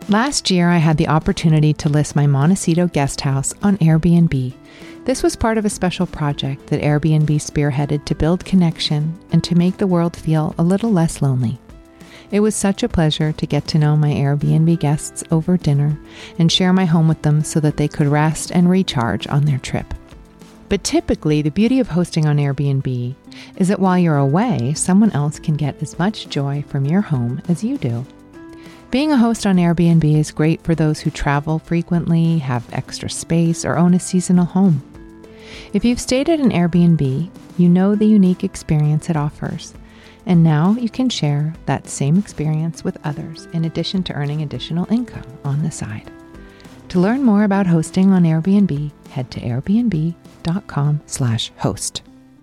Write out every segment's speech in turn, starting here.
Last year, I had the opportunity to list my Montecito guest house on Airbnb. This was part of a special project that Airbnb spearheaded to build connection and to make the world feel a little less lonely. It was such a pleasure to get to know my Airbnb guests over dinner and share my home with them so that they could rest and recharge on their trip. But typically, the beauty of hosting on Airbnb is that while you're away, someone else can get as much joy from your home as you do. Being a host on Airbnb is great for those who travel frequently, have extra space, or own a seasonal home. If you've stayed at an Airbnb, you know the unique experience it offers. And now you can share that same experience with others in addition to earning additional income on the side. To learn more about hosting on Airbnb, head to airbnb.com/host.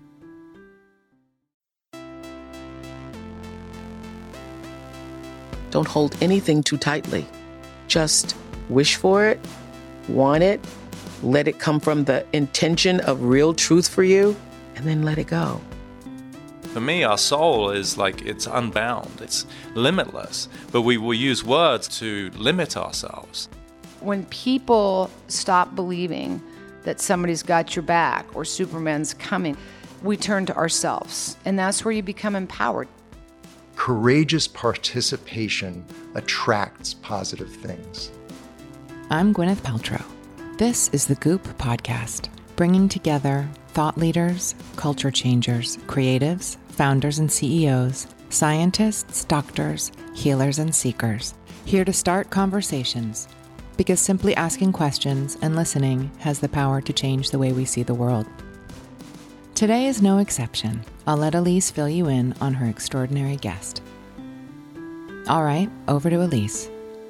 Don't hold anything too tightly. Just wish for it, want it, let it come from the intention of real truth for you, and then let it go. For me, our soul is like, it's unbound, it's limitless, but we will use words to limit ourselves. When people stop believing that somebody's got your back or Superman's coming, we turn to ourselves, and that's where you become empowered. Courageous participation attracts positive things. I'm Gwyneth Paltrow. This is the Goop Podcast, bringing together thought leaders, culture changers, creatives, founders and CEOs, scientists, doctors, healers, and seekers, here to start conversations, because simply asking questions and listening has the power to change the way we see the world. Today is no exception. I'll let Elise fill you in on her extraordinary guest. All right, over to Elise.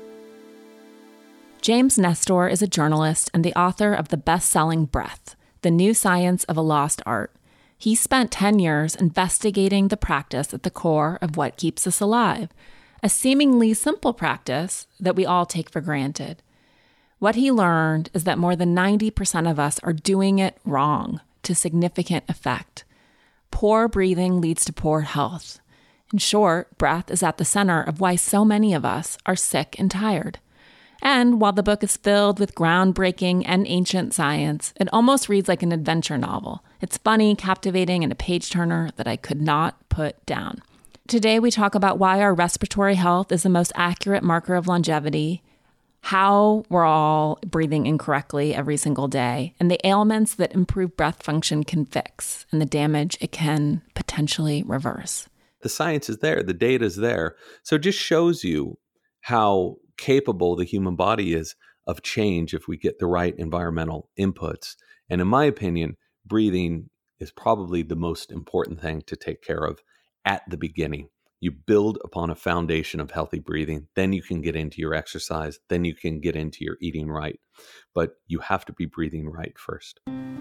James Nestor is a journalist and the author of the best-selling Breath, The New Science of a Lost Art. He spent 10 years investigating the practice at the core of what keeps us alive, a seemingly simple practice that we all take for granted. What he learned is that more than 90% of us are doing it wrong to significant effect. Poor breathing leads to poor health. In short, breath is at the center of why so many of us are sick and tired. And while the book is filled with groundbreaking and ancient science, it almost reads like an adventure novel. It's funny, captivating, and a page-turner that I could not put down. Today, we talk about why our respiratory health is the most accurate marker of longevity, how we're all breathing incorrectly every single day, and the ailments that improved breath function can fix, and the damage it can potentially reverse. The science is there, the data is there. So it just shows you how capable the human body is of change if we get the right environmental inputs. And in my opinion, breathing is probably the most important thing to take care of at the beginning. You build upon a foundation of healthy breathing, then you can get into your exercise, then you can get into your eating right. But you have to be breathing right first.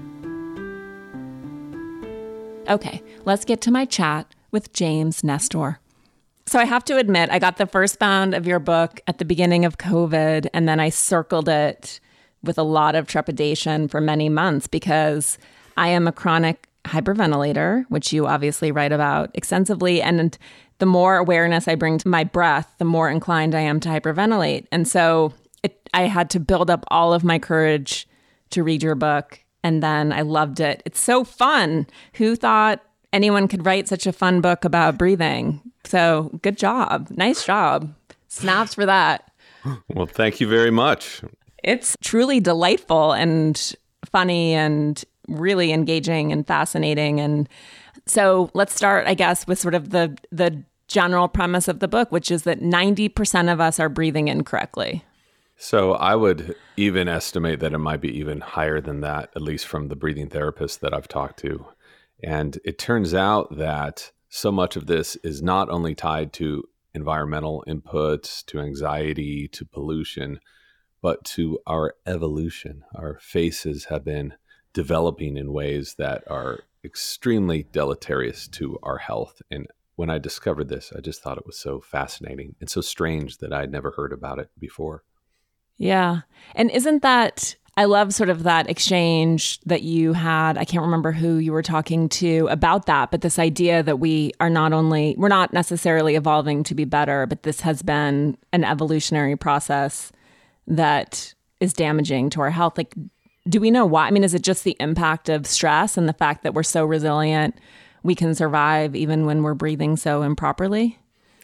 Okay, let's get to my chat with James Nestor. So I have to admit, I got the first bound of your book at the beginning of COVID, and then I circled it with a lot of trepidation for many months because I am a chronic hyperventilator, which you obviously write about extensively. And the more awareness I bring to my breath, the more inclined I am to hyperventilate. And so I had to build up all of my courage to read your book. And then I loved it. It's so fun. Who thought anyone could write such a fun book about breathing? So good job. Nice job. Snaps for that. Well, thank you very much. It's truly delightful and funny and really engaging and fascinating. And so let's start, I guess, with sort of the general premise of the book, which is that 90% of us are breathing incorrectly. So I would even estimate that it might be even higher than that, at least from the breathing therapists that I've talked to. And it turns out that so much of this is not only tied to environmental inputs, to anxiety, to pollution, but to our evolution. Our faces have been developing in ways that are extremely deleterious to our health. And when I discovered this, I just thought it was so fascinating and so strange that I'd never heard about it before. Yeah. And isn't that, I love sort of that exchange that you had. I can't remember who you were talking to about that, but this idea that we're not necessarily evolving to be better, but this has been an evolutionary process that is damaging to our health. Like, do we know why? I mean, is it just the impact of stress and the fact that we're so resilient, we can survive even when we're breathing so improperly?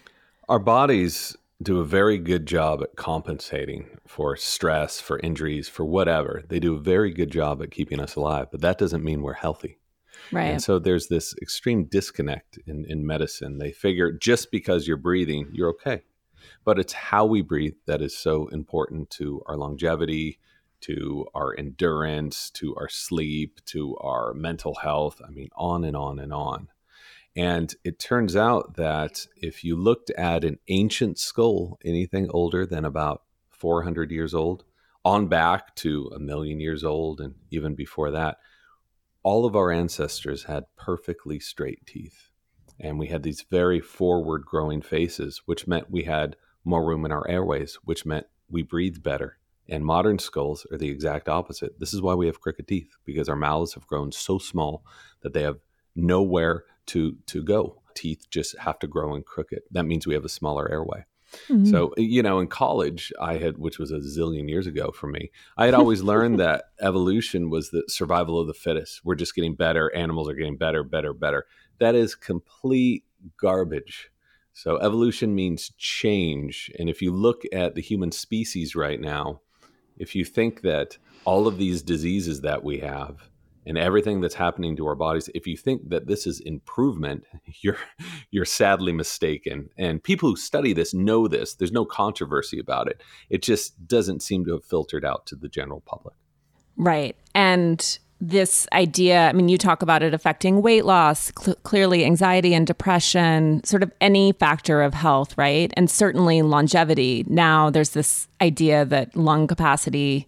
Our bodies do a very good job at compensating for stress, for injuries, for whatever. They do a very good job at keeping us alive, but that doesn't mean we're healthy. Right. And so there's this extreme disconnect in medicine. They figure just because you're breathing, you're okay. But it's how we breathe that is so important to our longevity, to our endurance, to our sleep, to our mental health. I mean, on and on and on. And it turns out that if you looked at an ancient skull, anything older than about 400 years old, on back to 1,000,000 years old, and even before that, all of our ancestors had perfectly straight teeth. And we had these very forward growing faces, which meant we had more room in our airways, which meant we breathed better. And modern skulls are the exact opposite. This is why we have crooked teeth, because our mouths have grown so small that they have nowhere to go. Teeth just have to grow in crooked. That means we have a smaller airway. Mm-hmm. So, in college, which was a zillion years ago for me, I had always learned that evolution was the survival of the fittest. We're just getting better. Animals are getting better, better, better. That is complete garbage. So evolution means change. And if you look at the human species right now, if you think that all of these diseases that we have and everything that's happening to our bodies, if you think that this is improvement, you're sadly mistaken. And people who study this know this. There's no controversy about it. It just doesn't seem to have filtered out to the general public. Right. And this idea, I mean, you talk about it affecting weight loss, clearly anxiety and depression, sort of any factor of health, right? And certainly longevity. Now there's this idea that lung capacity,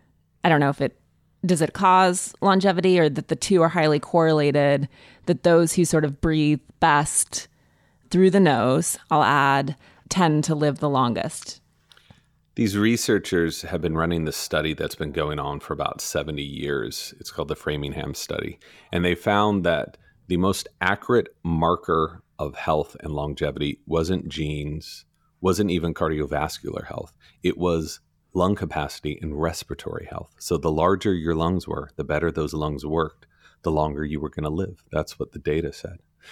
I don't know if does it cause longevity, or that the two are highly correlated, that those who sort of breathe best through the nose, I'll add, tend to live the longest. These researchers have been running this study that's been going on for about 70 years. It's called the Framingham study. And they found that the most accurate marker of health and longevity wasn't genes, wasn't even cardiovascular health. It was lung capacity and respiratory health. So the larger your lungs were, the better those lungs worked, the longer you were going to live. That's what the data said.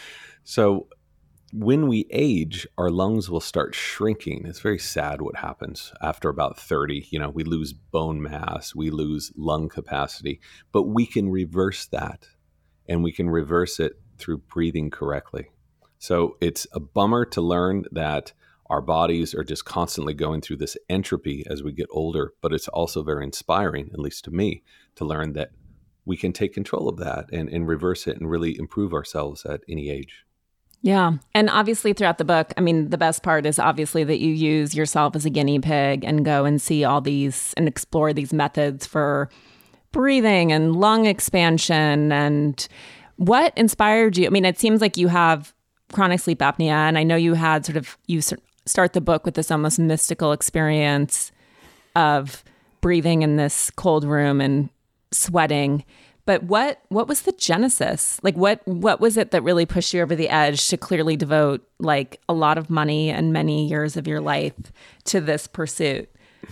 So when we age, our lungs will start shrinking. It's very sad what happens after about 30. We lose bone mass, we lose lung capacity, but we can reverse that, and we can reverse it through breathing correctly. So it's a bummer to learn that our bodies are just constantly going through this entropy as we get older, but it's also very inspiring, at least to me, to learn that we can take control of that and reverse it and really improve ourselves at any age. Yeah. And obviously throughout the book, I mean, the best part is obviously that you use yourself as a guinea pig and go and see all these and explore these methods for breathing and lung expansion. And what inspired you? I mean, it seems like you have chronic sleep apnea, and I know you had you start the book with this almost mystical experience of breathing in this cold room and sweating. But what was the genesis? Like, what was it that really pushed you over the edge to clearly devote like a lot of money and many years of your life to this pursuit?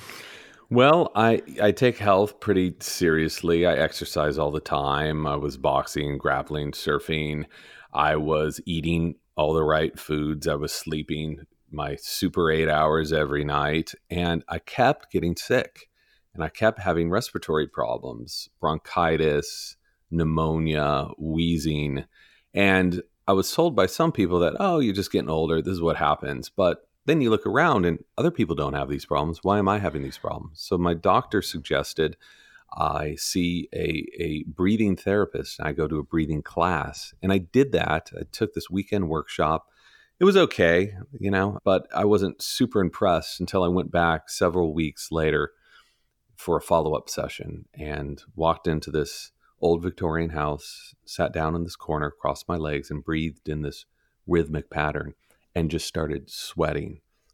Well, I take health pretty seriously. I exercise all the time. I was boxing, grappling, surfing. I was eating all the right foods. I was sleeping my super 8 hours every night, and I kept getting sick. And I kept having respiratory problems, bronchitis, pneumonia, wheezing. And I was told by some people that, oh, you're just getting older. This is what happens. But then you look around and other people don't have these problems. Why am I having these problems? So my doctor suggested I see a breathing therapist, and I go to a breathing class. And I did that. I took this weekend workshop. It was okay, but I wasn't super impressed until I went back several weeks later for a follow-up session and walked into this old Victorian house, sat down in this corner, crossed my legs, and breathed in this rhythmic pattern and just started sweating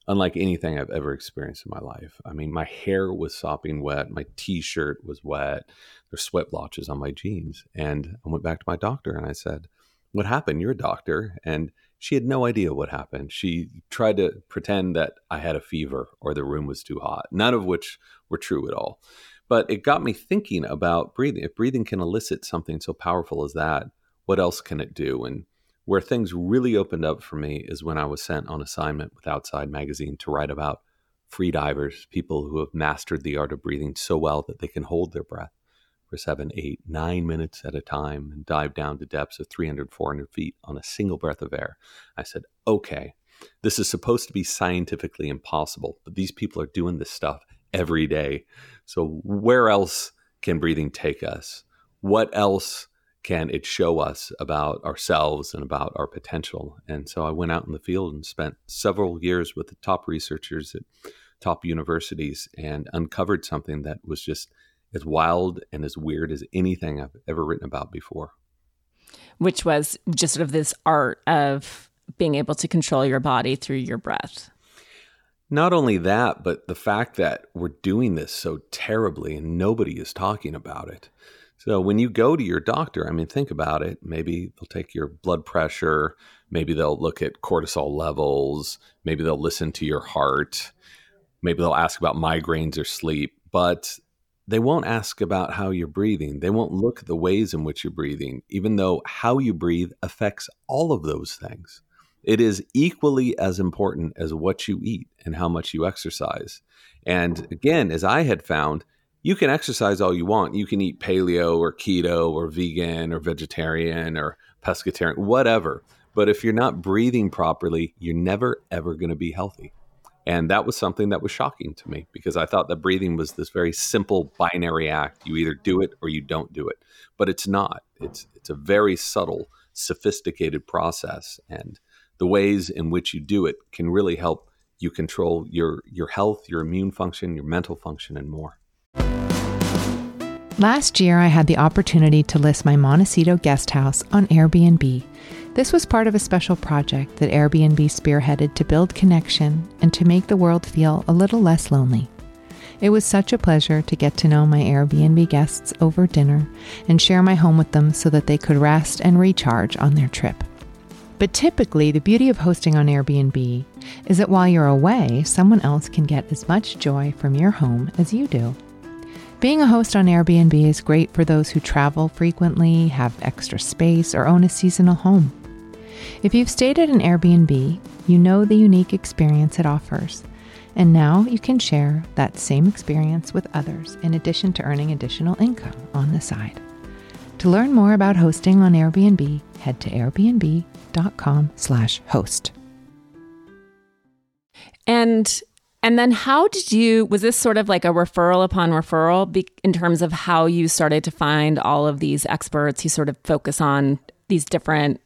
unlike anything I've ever experienced in my life. I mean, my hair was sopping wet. My t-shirt was wet. There's sweat blotches on my jeans. And I went back to my doctor and I said, "What happened? You're a doctor." And she had no idea what happened. She tried to pretend that I had a fever or the room was too hot, none of which were true at all. But it got me thinking about breathing. If breathing can elicit something so powerful as that, what else can it do? And where things really opened up for me is when I was sent on assignment with Outside Magazine to write about free divers, people who have mastered the art of breathing so well that they can hold their breath for 7, 8, 9 minutes at a time and dive down to depths of 300, 400 feet on a single breath of air. I said, okay, this is supposed to be scientifically impossible, but these people are doing this stuff every day. So where else can breathing take us? What else can it show us about ourselves and about our potential? And so I went out in the field and spent several years with the top researchers at top universities and uncovered something that was just as wild and as weird as anything I've ever written about before. Which was just sort of this art of being able to control your body through your breath. Not only that, but the fact that we're doing this so terribly and nobody is talking about it. So when you go to your doctor, I mean, think about it. Maybe they'll take your blood pressure. Maybe they'll look at cortisol levels. Maybe they'll listen to your heart. Maybe they'll ask about migraines or sleep. But they won't ask about how you're breathing. They won't look at the ways in which you're breathing, even though how you breathe affects all of those things. It is equally as important as what you eat and how much you exercise. And again, as I had found, you can exercise all you want. You can eat paleo or keto or vegan or vegetarian or pescatarian, whatever. But if you're not breathing properly, you're never, ever going to be healthy. And that was something that was shocking to me because I thought that breathing was this very simple binary act. You either do it or you don't do it. But it's not. It's a very subtle, sophisticated process. And the ways in which you do it can really help you control your health, your immune function, your mental function, and more. Last year, I had the opportunity to list my Montecito guest house on Airbnb. This was part of a special project that Airbnb spearheaded to build connection and to make the world feel a little less lonely. It was such a pleasure to get to know my Airbnb guests over dinner and share my home with them so that they could rest and recharge on their trip. But typically, the beauty of hosting on Airbnb is that while you're away, someone else can get as much joy from your home as you do. Being a host on Airbnb is great for those who travel frequently, have extra space, or own a seasonal home. If you've stayed at an Airbnb, you know the unique experience it offers. And now you can share that same experience with others in addition to earning additional income on the side. To learn more about hosting on Airbnb, head to airbnb.com/host. And then how was this sort of like a referral upon referral in terms of how you started to find all of these experts who sort of focus on these different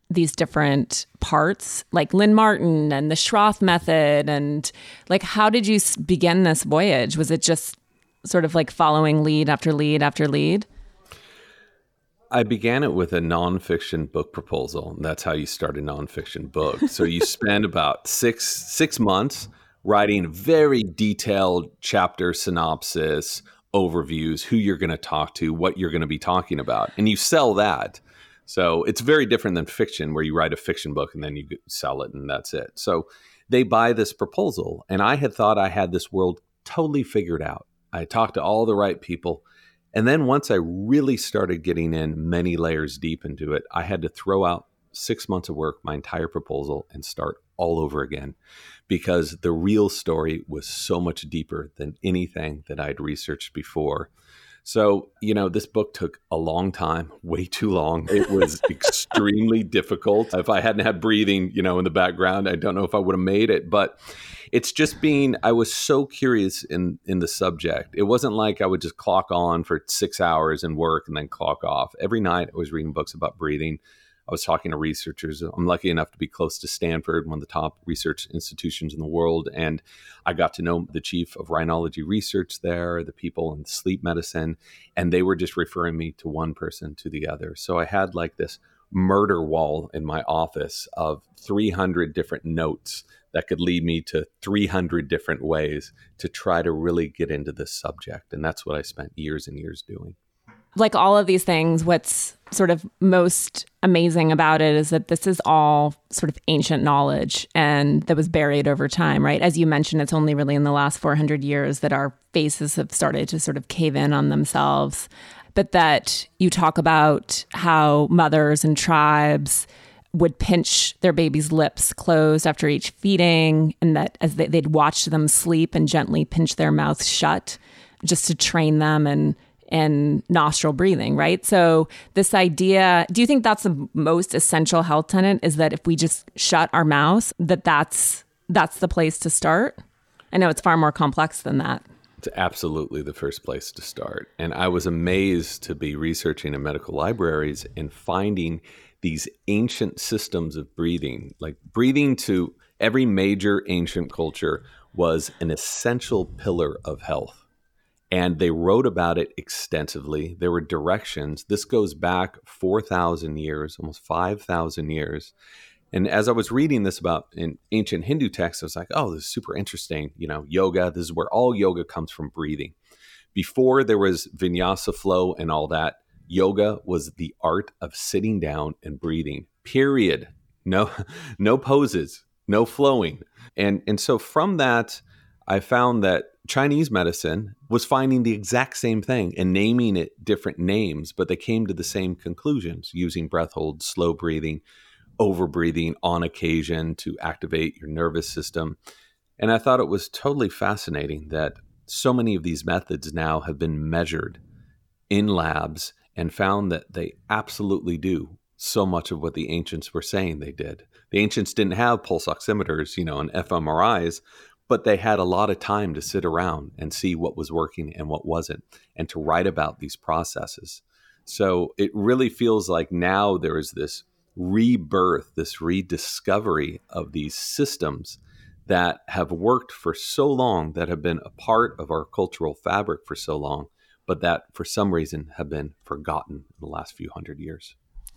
parts, like Lynn Martin and the Schroth method? And like, how did you begin this voyage? Was it just sort of like following lead after lead after lead? I began it with a nonfiction book proposal. That's how you start a nonfiction book. So you spend about six months writing very detailed chapter synopsis, overviews, who you're going to talk to, what you're going to be talking about, and you sell that. So it's very different than fiction, where you write a fiction book and then you sell it and that's it. So they buy this proposal, and I had thought I had this world totally figured out. I talked to all the right people. And then once I really started getting in many layers deep into it, I had to throw out 6 months of work, my entire proposal, and start all over again, because the real story was so much deeper than anything that I'd researched before. So, this book took a long time, way too long. It was extremely difficult. If I hadn't had breathing, in the background, I don't know if I would have made it. But it's just I was so curious in the subject. It wasn't like I would just clock on for 6 hours and work and then clock off. Every night I was reading books about breathing. I was talking to researchers. I'm lucky enough to be close to Stanford, one of the top research institutions in the world. And I got to know the chief of rhinology research there, the people in sleep medicine, and they were just referring me to one person to the other. So I had like this murder wall in my office of 300 different notes that could lead me to 300 different ways to try to really get into this subject. And that's what I spent years and years doing. Like all of these things, what's sort of most amazing about it is that this is all sort of ancient knowledge and that was buried over time, right? As you mentioned, it's only really in the last 400 years that our faces have started to sort of cave in on themselves. But that you talk about how mothers and tribes would pinch their baby's lips closed after each feeding, and that as they'd watch them sleep and gently pinch their mouths shut just to train them and nostril breathing, right? So this idea, do you think that's the most essential health tenet, is that if we just shut our mouths, that's the place to start? I know it's far more complex than that. It's absolutely the first place to start. And I was amazed to be researching in medical libraries and finding these ancient systems of breathing. Like breathing to every major ancient culture was an essential pillar of health. And they wrote about it extensively. There were directions. This goes back 4,000 years, almost 5,000 years. And as I was reading this about in ancient Hindu texts, I was like, oh, this is super interesting. Yoga, this is where all yoga comes from, breathing. Before there was vinyasa flow and all that, yoga was the art of sitting down and breathing, period. No poses, no flowing. And so from that, I found that Chinese medicine was finding the exact same thing and naming it different names, but they came to the same conclusions using breath holds, slow breathing, over breathing on occasion to activate your nervous system. And I thought it was totally fascinating that so many of these methods now have been measured in labs and found that they absolutely do so much of what the ancients were saying they did. The ancients didn't have pulse oximeters, and fMRIs, but they had a lot of time to sit around and see what was working and what wasn't, and to write about these processes. So it really feels like now there is this rebirth, this rediscovery of these systems that have worked for so long, that have been a part of our cultural fabric for so long, but that for some reason have been forgotten in the last few hundred years.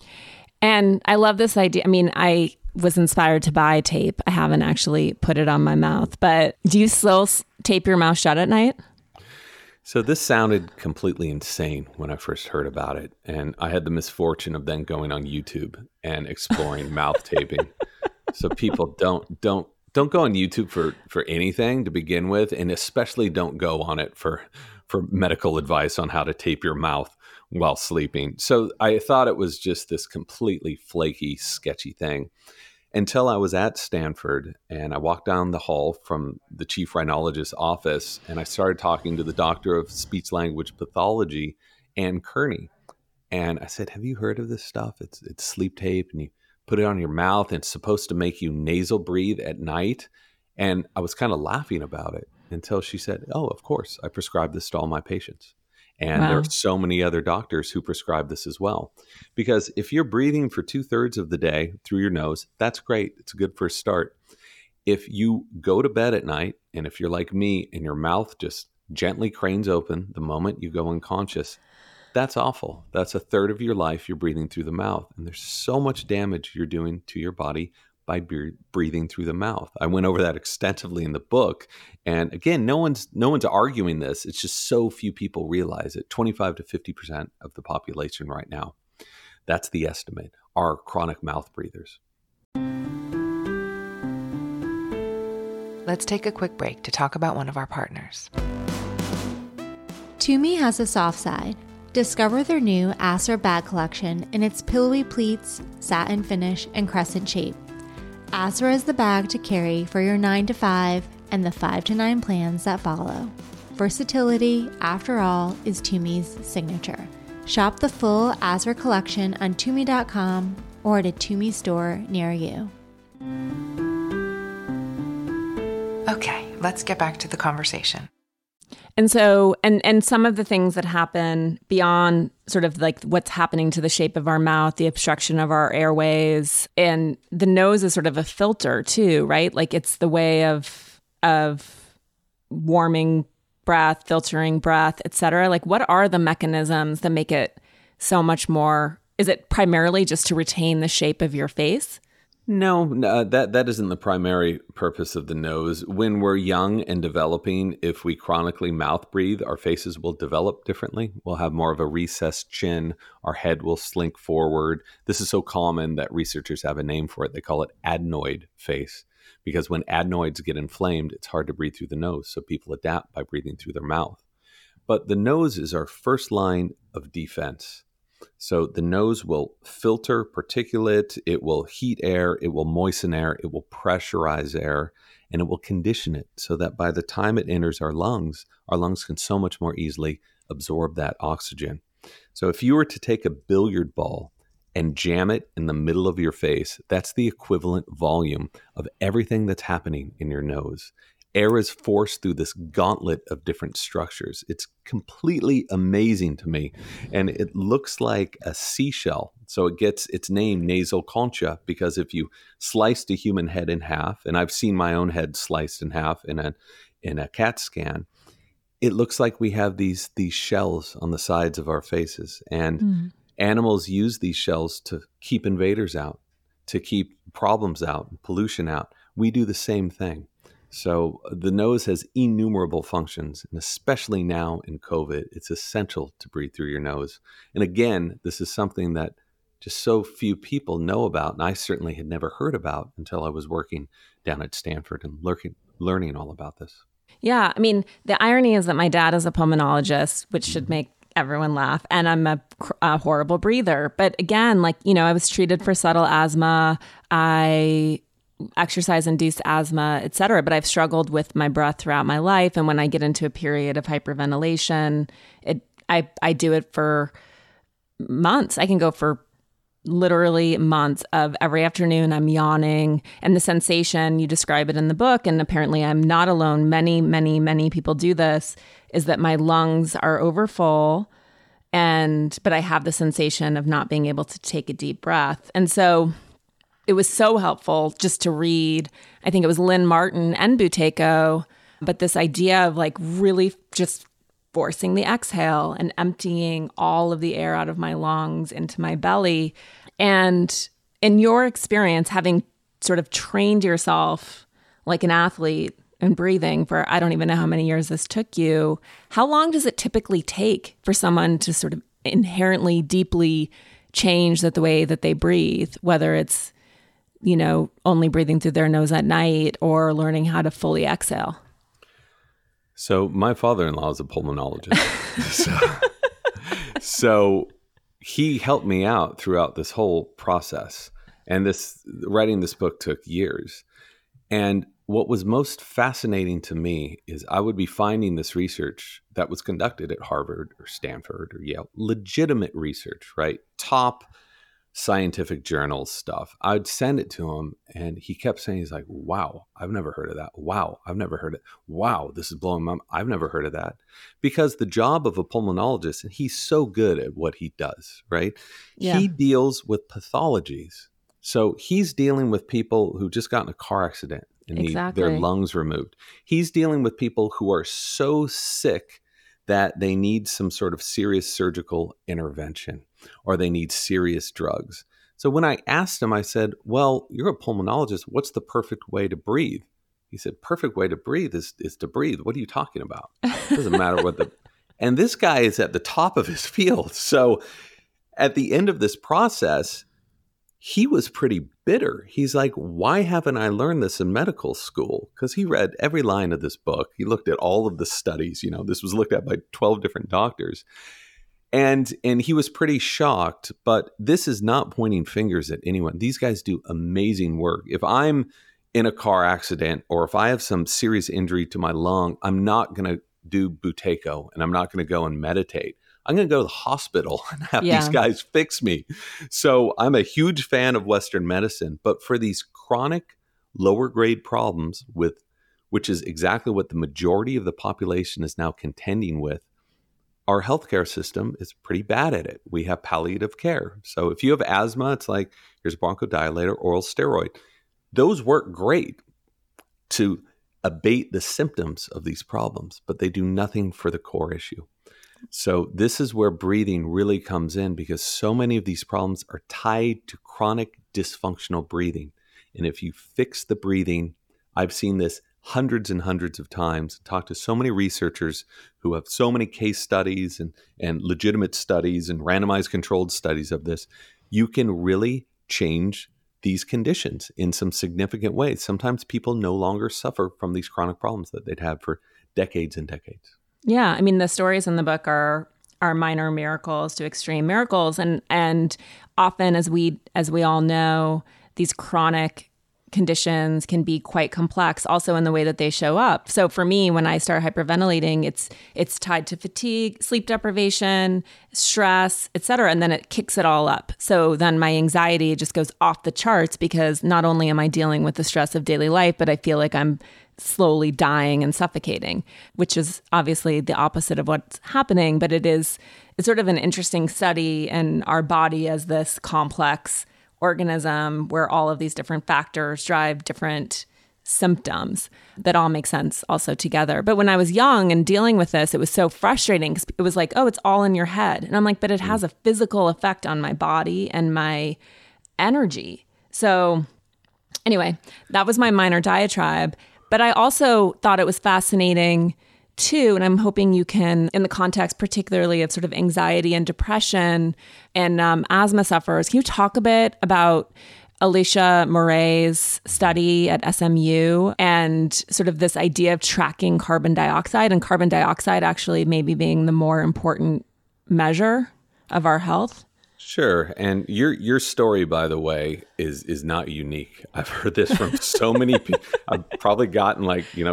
And I love this idea. I mean, I was inspired to buy tape. I haven't actually put it on my mouth, but do you still tape your mouth shut at night? So this sounded completely insane when I first heard about it. And I had the misfortune of then going on YouTube and exploring mouth taping. So people don't go on YouTube for anything to begin with, and especially don't go on it for medical advice on how to tape your mouth while sleeping. So I thought it was just this completely flaky, sketchy thing until I was at Stanford and I walked down the hall from the chief rhinologist's office and I started talking to the doctor of speech language pathology, Ann Kearney. And I said, have you heard of this stuff? It's sleep tape and you put it on your mouth and it's supposed to make you nasal breathe at night. And I was kind of laughing about it until she said, oh, of course, I prescribe this to all my patients. And there are so many other doctors who prescribe this as well. Because if you're breathing for 2/3 of the day through your nose, that's great. It's a good first start. If you go to bed at night, and if you're like me and your mouth just gently cranes open the moment you go unconscious, that's awful. That's 1/3 of your life you're breathing through the mouth. And there's so much damage you're doing to your body by breathing through the mouth. I went over that extensively in the book. And again, no one's arguing this. It's just so few people realize it. 25 to 50% of the population right now, that's the estimate, are chronic mouth breathers. Let's take a quick break to talk about one of our partners. Tumi has a soft side. Discover their new Asra bag collection in its pillowy pleats, satin finish, and crescent shape. Asra is the bag to carry for your 9 to 5 and the 5 to 9 plans that follow. Versatility, after all, is Tumi's signature. Shop the full Asra collection on Tumi.com or at a Tumi store near you. Okay, let's get back to the conversation. And so, and some of the things that happen beyond sort of like what's happening to the shape of our mouth, the obstruction of our airways, and the nose is sort of a filter too, right? Like it's the way of warming breath, filtering breath, et cetera. Like what are the mechanisms that make it so much more? Is it primarily just to retain the shape of your face? No, that isn't the primary purpose of the nose. When we're young and developing, if we chronically mouth breathe, our faces will develop differently. We'll have more of a recessed chin. Our head will slink forward. This is so common that researchers have a name for it. They call it adenoid face, because when adenoids get inflamed, it's hard to breathe through the nose. So people adapt by breathing through their mouth. But the nose is our first line of defense. So the nose will filter particulate, it will heat air, it will moisten air, it will pressurize air, and it will condition it so that by the time it enters our lungs can so much more easily absorb that oxygen. So if you were to take a billiard ball and jam it in the middle of your face, that's the equivalent volume of everything that's happening in your nose. Air is forced through this gauntlet of different structures. It's completely amazing to me. And it looks like a seashell. So it gets its name nasal concha because if you sliced a human head in half, and I've seen my own head sliced in half in a CAT scan, it looks like we have these shells on the sides of our faces. And animals use these shells to keep invaders out, to keep problems out, pollution out. We do the same thing. So the nose has innumerable functions, and especially now in COVID, it's essential to breathe through your nose. And again, this is something that just so few people know about, and I certainly had never heard about until I was working down at Stanford and learning all about this. Yeah, I mean, the irony is that my dad is a pulmonologist, which should make everyone laugh, and I'm a horrible breather. But again, I was treated for subtle asthma. I exercise-induced asthma, et cetera. But I've struggled with my breath throughout my life. And when I get into a period of hyperventilation, I do it for months. I can go for literally months of every afternoon I'm yawning. And the sensation, you describe it in the book, and apparently I'm not alone. Many, many, many people do this, is that my lungs are overfull, but I have the sensation of not being able to take a deep breath. And so it was so helpful just to read, I think it was Lynn Martin and Buteyko, but this idea of really just forcing the exhale and emptying all of the air out of my lungs into my belly. And in your experience, having sort of trained yourself like an athlete in breathing for, I don't even know how many years this took you, how long does it typically take for someone to sort of inherently, deeply change the way that they breathe, whether it's only breathing through their nose at night or learning how to fully exhale? So my father-in-law is a pulmonologist. So he helped me out throughout this whole process. And writing this book took years. And what was most fascinating to me is I would be finding this research that was conducted at Harvard or Stanford or Yale, legitimate research, right? Top scientific journal stuff. I'd send it to him and he kept saying, he's like, wow, I've never heard of that. Wow, I've never heard it. Wow, this is blowing my mind. I've never heard of that. Because the job of a pulmonologist, and he's so good at what he does, right? Yeah. He deals with pathologies. So he's dealing with people who just got in a car accident and need their lungs removed. He's dealing with people who are so sick that they need some sort of serious surgical intervention or they need serious drugs. So when I asked him, I said, well, you're a pulmonologist. What's the perfect way to breathe? He said, perfect way to breathe is to breathe. What are you talking about? It doesn't matter what and this guy is at the top of his field. So at the end of this process, he was pretty bitter. He's like, why haven't I learned this in medical school? Because he read every line of this book. He looked at all of the studies. This was looked at by 12 different doctors. And he was pretty shocked, but this is not pointing fingers at anyone. These guys do amazing work. If I'm in a car accident or if I have some serious injury to my lung, I'm not going to do Buteyko and I'm not going to go and meditate. I'm going to go to the hospital and have these guys fix me. So I'm a huge fan of Western medicine, but for these chronic lower grade problems which is exactly what the majority of the population is now contending with, our healthcare system is pretty bad at it. We have palliative care. So if you have asthma, it's like, here's a bronchodilator, oral steroid. Those work great to abate the symptoms of these problems, but they do nothing for the core issue. So this is where breathing really comes in because so many of these problems are tied to chronic dysfunctional breathing. And if you fix the breathing, I've seen this hundreds and hundreds of times, talked to so many researchers who have so many case studies and legitimate studies and randomized controlled studies of this, you can really change these conditions in some significant ways. Sometimes people no longer suffer from these chronic problems that they'd had for decades and decades. Yeah, I mean, the stories in the book are minor miracles to extreme miracles, and often, as we all know, these chronic conditions can be quite complex also in the way that they show up. So for me, when I start hyperventilating, it's tied to fatigue, sleep deprivation, stress, etc., and then it kicks it all up. So then my anxiety just goes off the charts because not only am I dealing with the stress of daily life, but I feel like I'm slowly dying and suffocating, which is obviously the opposite of what's happening, but it's sort of an interesting study in our body as this complex organism where all of these different factors drive different symptoms that all make sense also together. But when I was young and dealing with this, it was so frustrating because it was like, oh, it's all in your head. And I'm like, but it has a physical effect on my body and my energy. So anyway, that was my minor diatribe. But I also thought it was fascinating too, and I'm hoping you can, in the context particularly of sort of anxiety and depression and asthma sufferers, can you talk a bit about Alicia Moray's study at SMU and sort of this idea of tracking carbon dioxide, and carbon dioxide actually maybe being the more important measure of our health? Sure. And your story, by the way, is not unique. I've heard this from so many people. I've probably gotten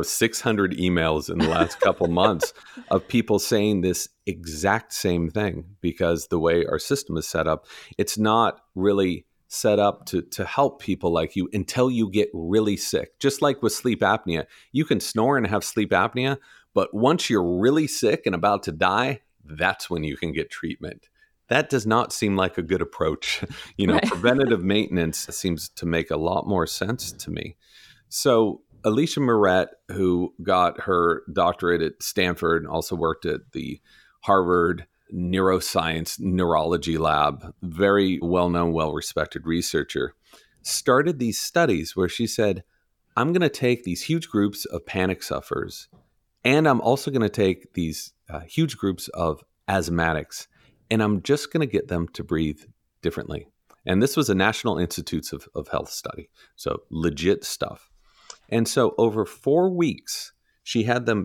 600 emails in the last couple months of people saying this exact same thing, because the way our system is set up, it's not really set up to help people like you until you get really sick. Just like with sleep apnea, you can snore and have sleep apnea, but once you're really sick and about to die, that's when you can get treatment. That does not seem like a good approach. Right. Preventative maintenance seems to make a lot more sense to me. So Alicia Moret, who got her doctorate at Stanford and also worked at the Harvard Neuroscience Neurology Lab, very well-known, well-respected researcher, started these studies where she said, I'm going to take these huge groups of panic sufferers, and I'm also going to take these huge groups of asthmatics, and I'm just going to get them to breathe differently. And this was a National Institutes of Health study, so legit stuff. And so over 4 weeks, she had them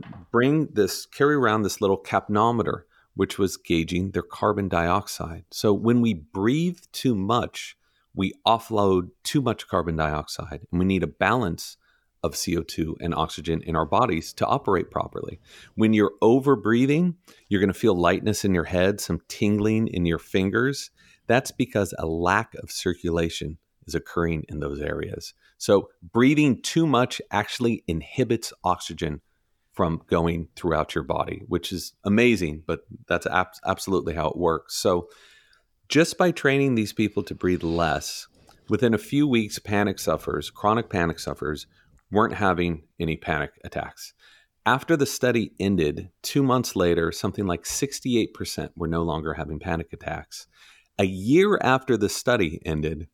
carry around this little capnometer, which was gauging their carbon dioxide. So when we breathe too much, we offload too much carbon dioxide, and we need a balance of CO2 and oxygen in our bodies to operate properly. When you're over breathing, you're going to feel lightness in your head, some tingling in your fingers. That's because a lack of circulation is occurring in those areas. So breathing too much actually inhibits oxygen from going throughout your body, which is amazing, but that's absolutely how it works. So just by training these people to breathe less, within a few weeks, chronic panic sufferers, weren't having any panic attacks. After the study ended, 2 months later, something like 68% were no longer having panic attacks. A year after the study ended,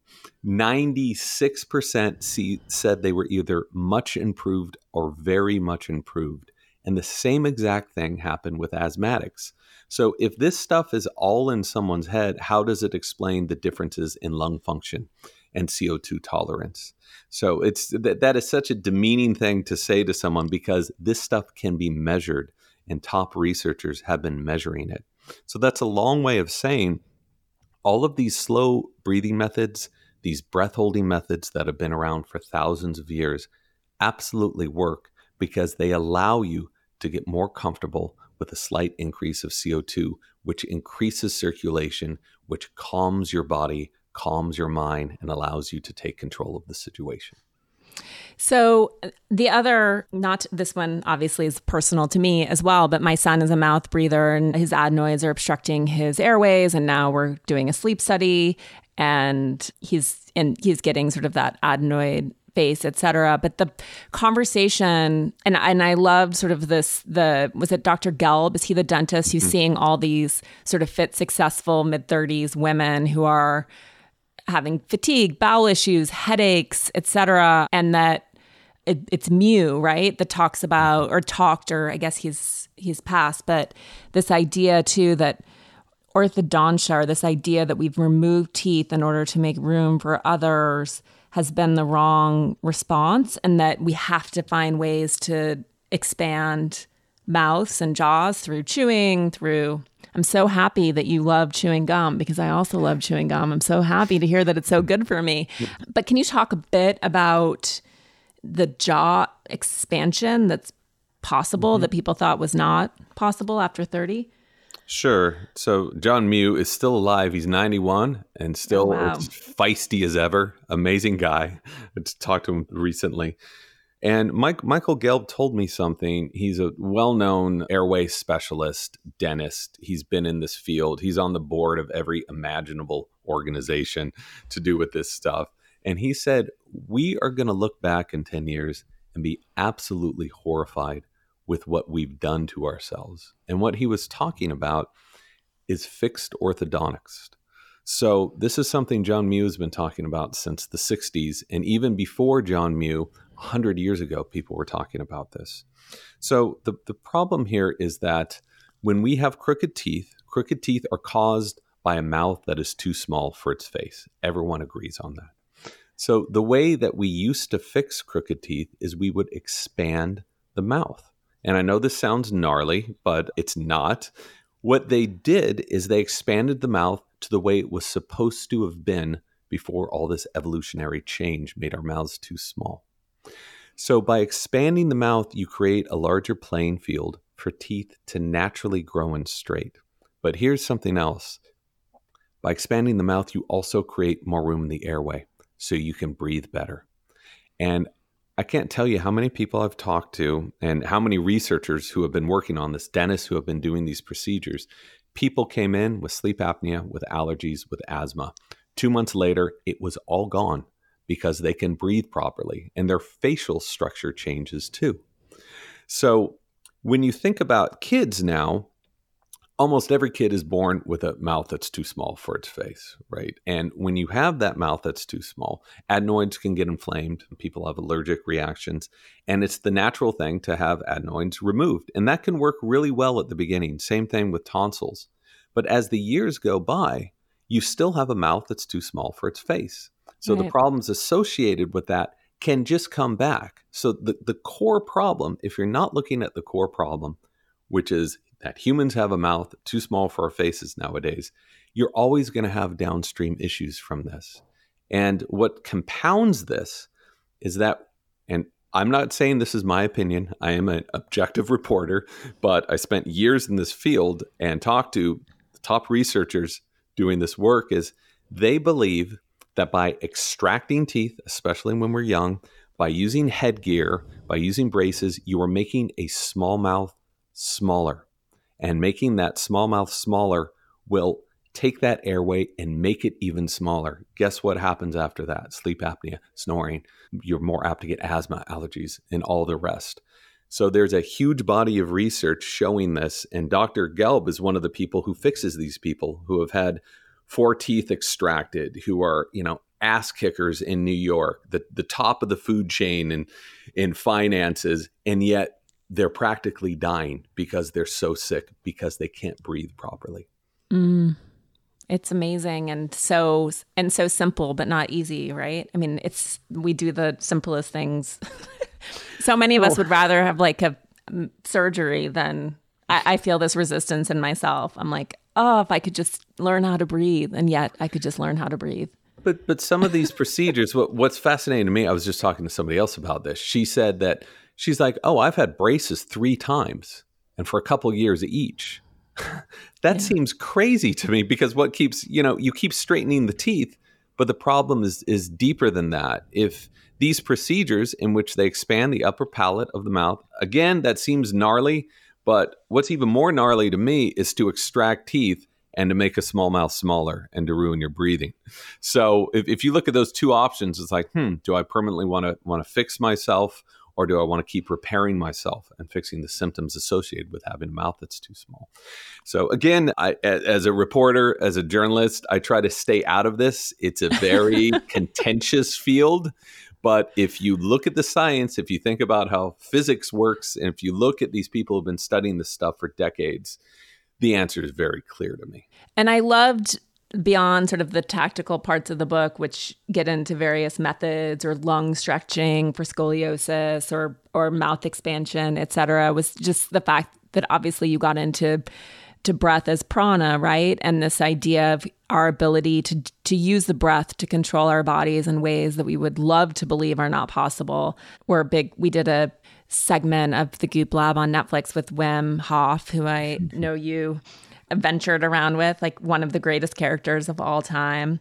96% said they were either much improved or very much improved. And the same exact thing happened with asthmatics. So if this stuff is all in someone's head, how does it explain the differences in lung function and CO2 tolerance? So that is such a demeaning thing to say to someone, because this stuff can be measured and top researchers have been measuring it. So that's a long way of saying all of these slow breathing methods, these breath holding methods that have been around for thousands of years, absolutely work because they allow you to get more comfortable with a slight increase of CO2, which increases circulation, which calms your body, calms your mind, and allows you to take control of the situation. So the other, not this one obviously is personal to me as well, but my son is a mouth breather and his adenoids are obstructing his airways. And now we're doing a sleep study and he's getting sort of that adenoid face, et cetera. But the conversation, and I love sort of was it Dr. Gelb? Is he the dentist who's seeing all these sort of fit, successful mid-30s women who are having fatigue, bowel issues, headaches, etc., and that it's Mew, right, that talks about, or talked, or I guess he's passed, but this idea too that orthodontia, or this idea that we've removed teeth in order to make room for others, has been the wrong response, and that we have to find ways to expand mouths and jaws through chewing, I'm so happy that you love chewing gum, because I also love chewing gum. I'm so happy to hear that it's so good for me. But can you talk a bit about the jaw expansion that's possible that people thought was not possible after 30? Sure. So John Mew is still alive. He's 91 and still as feisty as ever. Amazing guy. I just talked to him recently. And Michael Gelb told me something. He's a well-known airway specialist, dentist. He's been in this field. He's on the board of every imaginable organization to do with this stuff. And he said, we are going to look back in 10 years and be absolutely horrified with what we've done to ourselves. And what he was talking about is fixed orthodontics. So this is something John Mew has been talking about since the 60s. And even before John Mew, 100 years ago, people were talking about this. So the problem here is that when we have crooked teeth are caused by a mouth that is too small for its face. Everyone agrees on that. So the way that we used to fix crooked teeth is we would expand the mouth. And I know this sounds gnarly, but it's not. What they did is they expanded the mouth to the way it was supposed to have been before all this evolutionary change made our mouths too small. So by expanding the mouth, you create a larger playing field for teeth to naturally grow in straight. But here's something else. By expanding the mouth, you also create more room in the airway so you can breathe better. And I can't tell you how many people I've talked to and how many researchers who have been working on this, dentists who have been doing these procedures. People came in with sleep apnea, with allergies, with asthma. 2 months later, it was all gone because they can breathe properly and their facial structure changes too. So when you think about kids now, almost every kid is born with a mouth that's too small for its face, right? And when you have that mouth that's too small, adenoids can get inflamed. People have allergic reactions. And it's the natural thing to have adenoids removed. And that can work really well at the beginning. Same thing with tonsils. But as the years go by, you still have a mouth that's too small for its face. So the problems associated with that can just come back. So the core problem, if you're not looking at the core problem, which is that humans have a mouth too small for our faces nowadays, you're always going to have downstream issues from this. And what compounds this is that, and I'm not saying this is my opinion, I am an objective reporter, but I spent years in this field and talked to the top researchers doing this work, is they believe that by extracting teeth, especially when we're young, by using headgear, by using braces, you are making a small mouth smaller. And making that small mouth smaller will take that airway and make it even smaller. Guess what happens after that? Sleep apnea, snoring. You're more apt to get asthma, allergies, and all the rest. So there's a huge body of research showing this. And Dr. Gelb is one of the people who fixes these people who have had 4 teeth extracted, who are, ass kickers in New York, the top of the food chain in finances, and yet they're practically dying because they're so sick because they can't breathe properly. It's amazing and so simple, but not easy, right? I mean, we do the simplest things. So many of us would rather have like a surgery than I feel this resistance in myself. I'm like, oh, if I could just learn how to breathe, and yet I could just learn how to breathe. But some of these procedures, what's fascinating to me, I was just talking to somebody else about this. She said that she's like, oh, I've had braces 3 times and for a couple of years each. That seems crazy to me because what keeps, you keep straightening the teeth, but the problem is deeper than that. If these procedures in which they expand the upper palate of the mouth, again, that seems gnarly, but what's even more gnarly to me is to extract teeth and to make a small mouth smaller and to ruin your breathing. So if you look at those 2 options, it's like, do I permanently want to fix myself, Or do I want to keep repairing myself and fixing the symptoms associated with having a mouth that's too small? So again, as a reporter, as a journalist, I try to stay out of this. It's a very contentious field. But if you look at the science, if you think about how physics works, and if you look at these people who've been studying this stuff for decades, the answer is very clear to me. And I loved, beyond sort of the tactical parts of the book, which get into various methods or lung stretching for scoliosis or mouth expansion, et cetera, was just the fact that obviously you got into breath as prana, right? And this idea of our ability to use the breath to control our bodies in ways that we would love to believe are not possible. We did a segment of the Goop Lab on Netflix with Wim Hof, who I know you ventured around with, like one of the greatest characters of all time.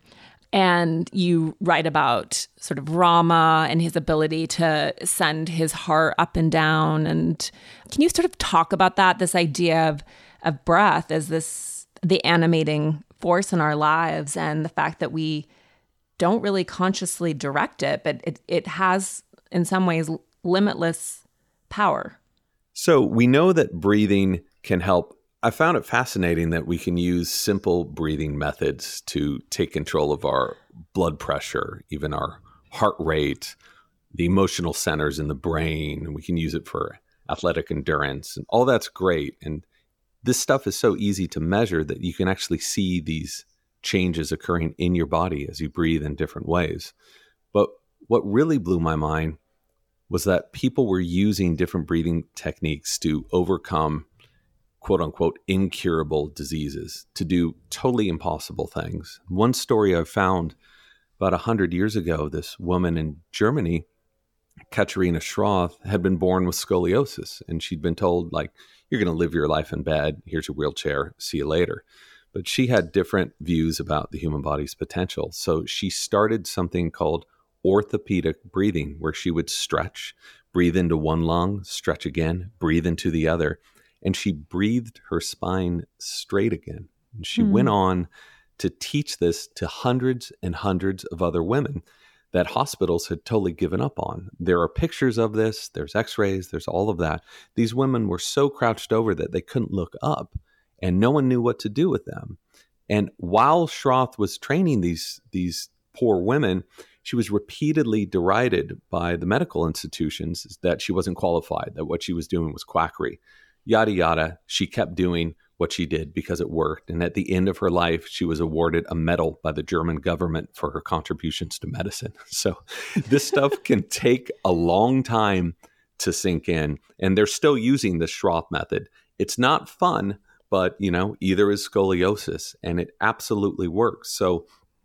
And you write about sort of Rama and his ability to send his heart up and down. And can you sort of talk about that, this idea of breath as the animating force in our lives, and the fact that we don't really consciously direct it, but it has in some ways limitless power? So we know that breathing can help. I found it fascinating that we can use simple breathing methods to take control of our blood pressure, even our heart rate, the emotional centers in the brain, and we can use it for athletic endurance, and all that's great. And this stuff is so easy to measure that you can actually see these changes occurring in your body as you breathe in different ways. But what really blew my mind was that people were using different breathing techniques to overcome quote unquote incurable diseases, to do totally impossible things. One story I found about 100 years ago, this woman in Germany, Katharina Schroth, had been born with scoliosis, and she'd been told, like, you're going to live your life in bed. Here's your wheelchair. See you later. But she had different views about the human body's potential. So she started something called orthopedic breathing, where she would stretch, breathe into one lung, stretch again, breathe into the other. And she breathed her spine straight again. And she went on to teach this to hundreds and hundreds of other women that hospitals had totally given up on. There are pictures of this, there's x-rays, there's all of that. These women were so crouched over that they couldn't look up, and no one knew what to do with them. And while Schroth was training these poor women, she was repeatedly derided by the medical institutions that she wasn't qualified, that what she was doing was quackery, yada, yada. She kept doing what she did because it worked. And at the end of her life, she was awarded a medal by the German government for her contributions to medicine. So this stuff can take a long time to sink in. And they're still using the Schroth method. It's not fun, but, either is scoliosis, and it absolutely works. So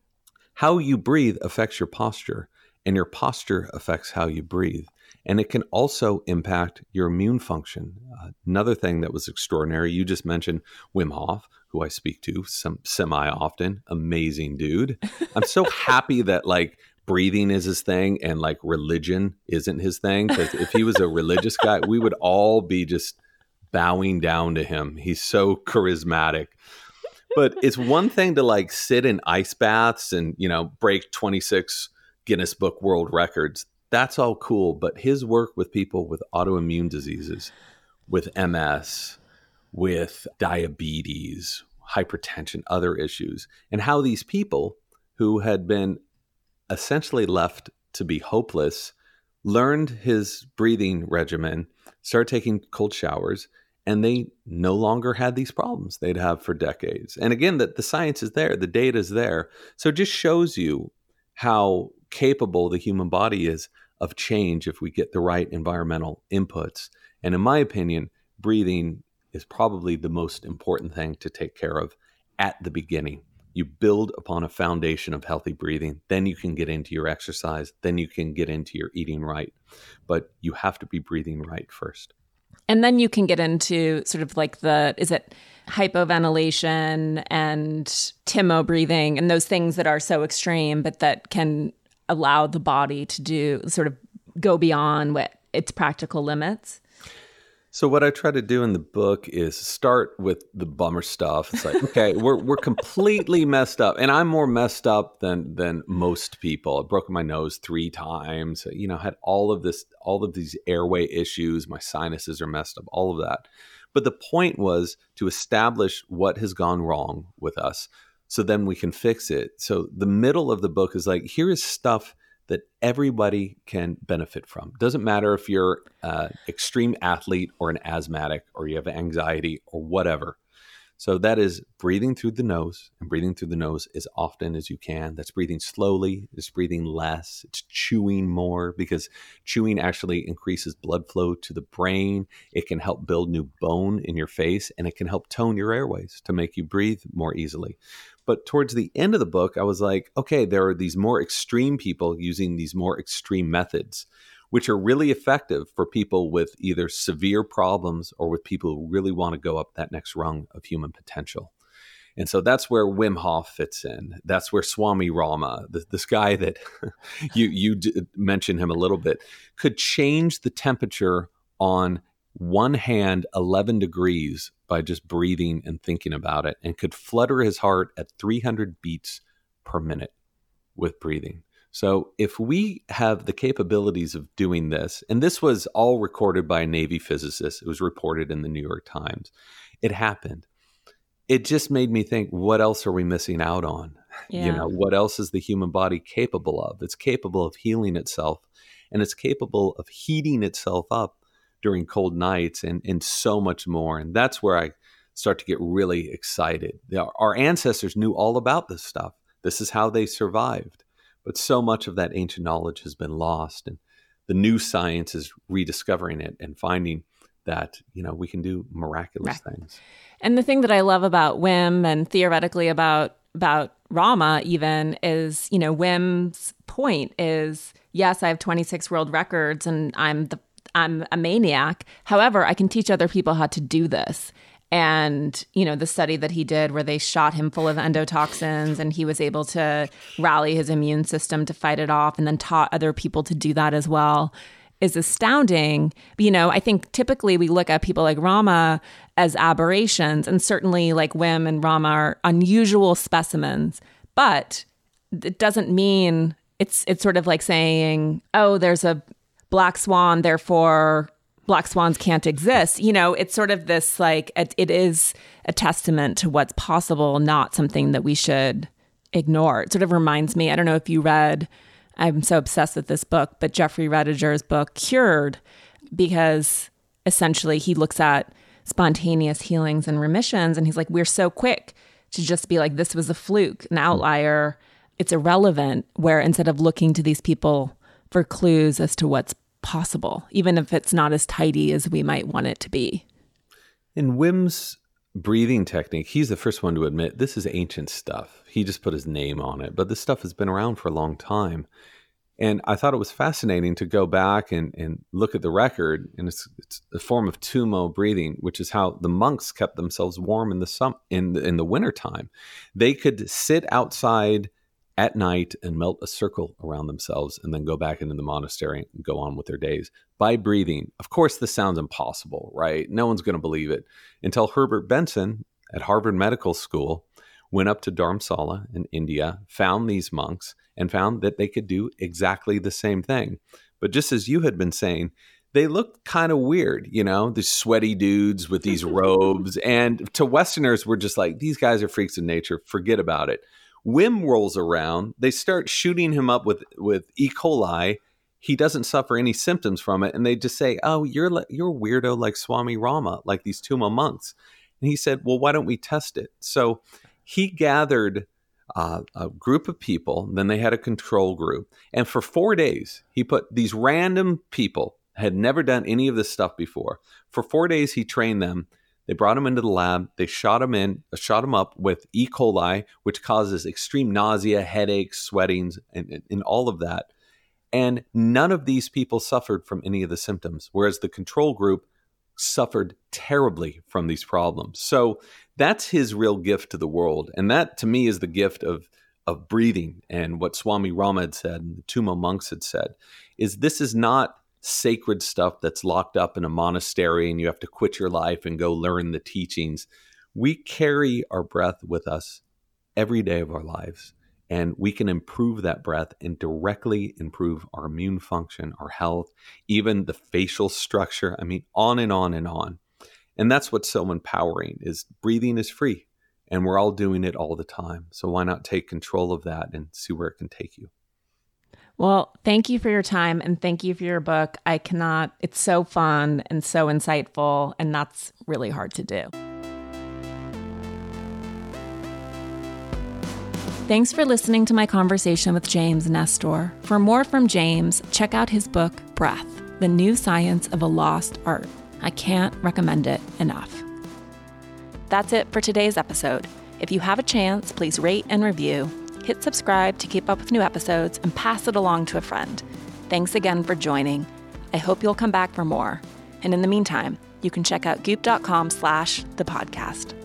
how you breathe affects your posture, and your posture affects how you breathe. And it can also impact your immune function. Another thing that was extraordinary, you just mentioned Wim Hof, who I speak to semi-often. Amazing dude. I'm so happy that breathing is his thing and religion isn't his thing. Because if he was a religious guy, we would all be just bowing down to him. He's so charismatic. But it's one thing to sit in ice baths and, break 26 Guinness Book World Records. That's all cool, but his work with people with autoimmune diseases, with MS, with diabetes, hypertension, other issues, and how these people who had been essentially left to be hopeless learned his breathing regimen, started taking cold showers, and they no longer had these problems they'd have for decades. And again, the science is there, the data is there. So it just shows you how capable the human body is of change if we get the right environmental inputs. And in my opinion, breathing is probably the most important thing to take care of at the beginning. You build upon a foundation of healthy breathing, then you can get into your exercise, then you can get into your eating right. But you have to be breathing right first. And then you can get into sort of is it hypoventilation and Timo breathing and those things that are so extreme, but that can allow the body to do sort of go beyond what its practical limits? So what I try to do in the book is start with the bummer stuff. It's like, okay, we're completely messed up, and I'm more messed up than most people. I've broken my nose 3 times. Had all of these airway issues. My sinuses are messed up. All of that. But the point was to establish what has gone wrong with us, so then we can fix it. So the middle of the book is like, here is stuff that everybody can benefit from. Doesn't matter if you're an extreme athlete or an asthmatic or you have anxiety or whatever. So that is breathing through the nose, and breathing through the nose as often as you can. That's breathing slowly. It's breathing less. It's chewing more, because chewing actually increases blood flow to the brain. It can help build new bone in your face, and it can help tone your airways to make you breathe more easily. But towards the end of the book, I was like, okay, there are these more extreme people using these more extreme methods, which are really effective for people with either severe problems or with people who really want to go up that next rung of human potential. And so that's where Wim Hof fits in. That's where Swami Rama, this guy that you mentioned him a little bit, could change the temperature on one hand 11 degrees by just breathing and thinking about it, and could flutter his heart at 300 beats per minute with breathing. So if we have the capabilities of doing this, and this was all recorded by a Navy physicist, it was reported in the New York Times, it happened. It just made me think, what else are we missing out on? Yeah. What else is the human body capable of? It's capable of healing itself, and it's capable of heating itself up during cold nights, and so much more. And that's where I start to get really excited. Our ancestors knew all about this stuff. This is how they survived. But so much of that ancient knowledge has been lost, and the new science is rediscovering it and finding that, we can do miraculous things. And the thing that I love about Wim, and theoretically about Rama even, is, Wim's point is, yes, I have 26 world records and I'm a maniac. However, I can teach other people how to do this. And, the study that he did where they shot him full of endotoxins and he was able to rally his immune system to fight it off, and then taught other people to do that as well, is astounding. But, I think typically we look at people like Rama as aberrations, and certainly like Wim and Rama are unusual specimens, but it doesn't mean it's sort of like saying, oh, there's a black swan, therefore black swans can't exist. It's sort of this like, it is a testament to what's possible, not something that we should ignore. It sort of reminds me, I don't know if you read, I'm so obsessed with this book, but Jeffrey Rediger's book, Cured, because essentially he looks at spontaneous healings and remissions, and he's like, we're so quick to just be like, this was a fluke, an outlier, it's irrelevant, where instead of looking to these people for clues as to what's possible, even if it's not as tidy as we might want it to be. In Wim's breathing technique, he's the first one to admit this is ancient stuff. He just put his name on it, but this stuff has been around for a long time. And I thought it was fascinating to go back and look at the record, and it's a form of Tummo breathing, which is how the monks kept themselves warm in the wintertime. They could sit outside at night and melt a circle around themselves and then go back into the monastery and go on with their days by breathing. Of course, this sounds impossible, right? No one's going to believe it until Herbert Benson at Harvard Medical School went up to Dharamsala in India, found these monks, and found that they could do exactly the same thing. But just as you had been saying, they looked kind of weird, these sweaty dudes with these robes. And to Westerners, we're just like, these guys are freaks of nature. Forget about it. Wim rolls around. They start shooting him up with E. coli. He doesn't suffer any symptoms from it. And they just say, oh, you're a weirdo like Swami Rama, like these Tummo monks. And he said, well, why don't we test it? So he gathered a group of people. Then they had a control group. And for 4 days, he put these random people, had never done any of this stuff before. For 4 days, he trained them. They brought him into the lab. They shot him up with E. coli, which causes extreme nausea, headaches, sweatings, and all of that. And none of these people suffered from any of the symptoms, whereas the control group suffered terribly from these problems. So that's his real gift to the world. And that, to me, is the gift of breathing. And what Swami Rama had said and the Tummo monks had said is this is not sacred stuff that's locked up in a monastery and you have to quit your life and go learn the teachings. We carry our breath with us every day of our lives, and we can improve that breath and directly improve our immune function, our health, even the facial structure. I mean, on and on and on. And that's what's so empowering, is breathing is free, and we're all doing it all the time. So why not take control of that and see where it can take you? Well, thank you for your time, and thank you for your book. It's so fun and so insightful, and that's really hard to do. Thanks for listening to my conversation with James Nestor. For more from James, check out his book, Breath, The New Science of a Lost Art. I can't recommend it enough. That's it for today's episode. If you have a chance, please rate and review. Hit subscribe to keep up with new episodes and pass it along to a friend. Thanks again for joining. I hope you'll come back for more. And in the meantime, you can check out goop.com/thepodcast.